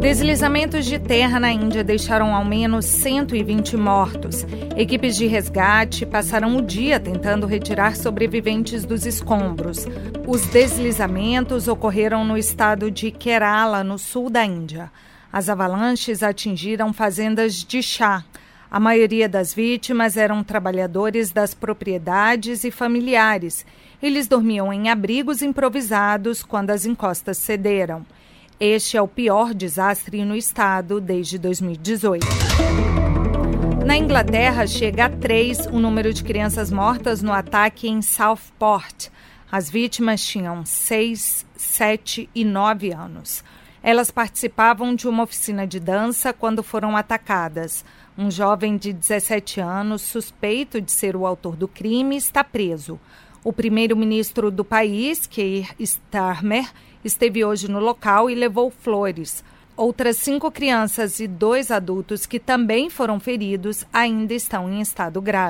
Deslizamentos de terra na Índia deixaram ao menos 120 mortos. Equipes de resgate passaram o dia tentando retirar sobreviventes dos escombros. Os deslizamentos ocorreram no estado de Kerala, no sul da Índia. As avalanches atingiram fazendas de chá. A maioria das vítimas eram trabalhadores das propriedades e familiares. Eles dormiam em abrigos improvisados quando as encostas cederam. Este é o pior desastre no estado desde 2018. Na Inglaterra, chega a 3 o número de crianças mortas no ataque em Southport. As vítimas tinham 6, 7 e 9 anos. Elas participavam de uma oficina de dança quando foram atacadas. Um jovem de 17 anos, suspeito de ser o autor do crime, está preso. O primeiro-ministro do país, Keir Starmer, esteve hoje no local e levou flores. Outras 5 crianças e 2 adultos que também foram feridos ainda estão em estado grave.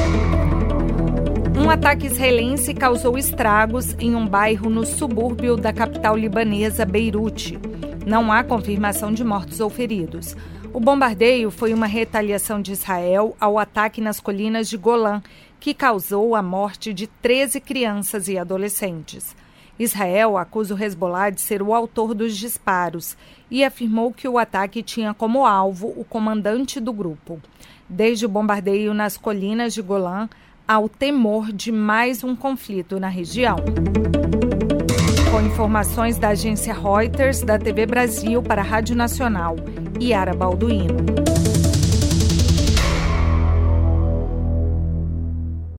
Um ataque israelense causou estragos em um bairro no subúrbio da capital libanesa, Beirute. Não há confirmação de mortos ou feridos. O bombardeio foi uma retaliação de Israel ao ataque nas colinas de Golã, que causou a morte de 13 crianças e adolescentes. Israel acusa o Hezbollah de ser o autor dos disparos e afirmou que o ataque tinha como alvo o comandante do grupo. Desde o bombardeio nas colinas de Golã, há o temor de mais um conflito na região. Com informações da agência Reuters, da TV Brasil para a Rádio Nacional, Yara Balduino.